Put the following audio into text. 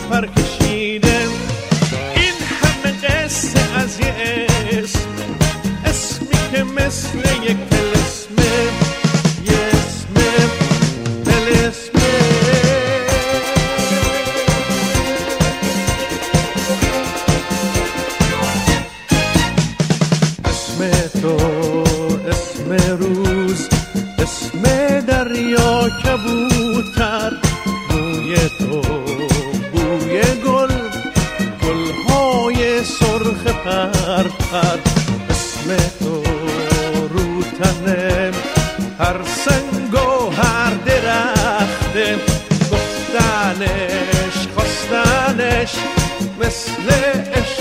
پر کشیده. این همه قصه از یه اسمی که مثل یک طلسمه، یه اسمه طلسمه. اسم تو، اسم روز، اسم دریا، کبوتر، بوی تو، بوی گل، گلهای سرخ پرپر. اسم تو رو تنه هر سنگ و هر درخته، گفتنش خواستنش مثل عشق